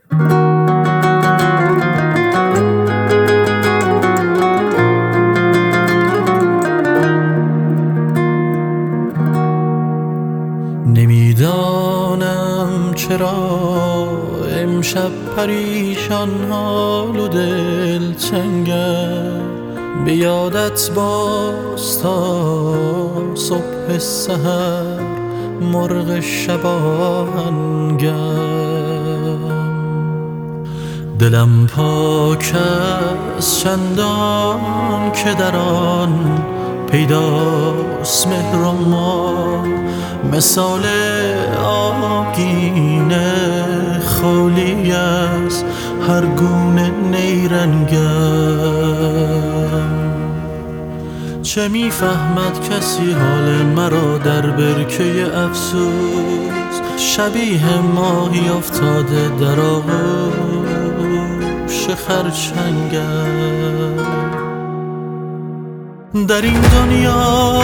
نمیدانم چرا امشب پریشان حال و دلتنگم، به یادت باز تا صبح سحر مرغ شب آهنگم. دلم پاک از چندان که در آن پیداست مهر و ما، مثال آگینه خالی از هر گونه نیرنگم. چه میفهمد کسی حال مرا در برکه افسوس، شبیه ماهی افتاده در آغوش خرچنگم. در این دنیا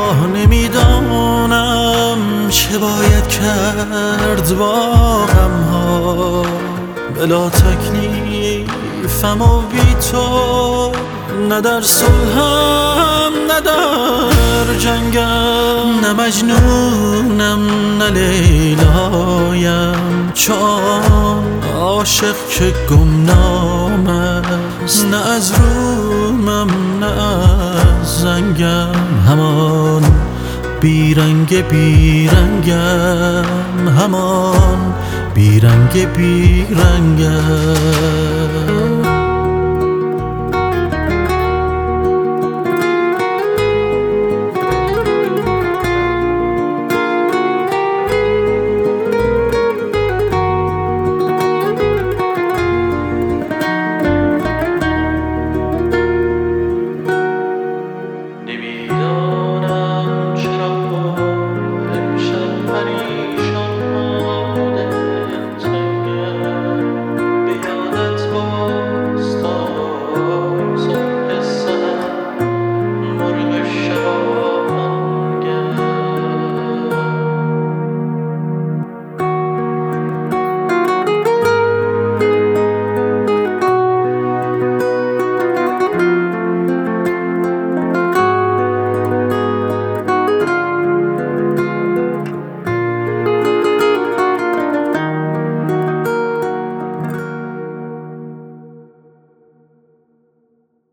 نمیدانم چه باید کرد با غم‌ها، بلا تکلیفم و بی تو، نه در صلحم نه در جنگم. نه مجنونم نه لیلایم، چون عاشق که گمنام است، نه از رومم نه از زنگم. همان بیرنگ بیرنگم، همان بیرنگ بیرنگم.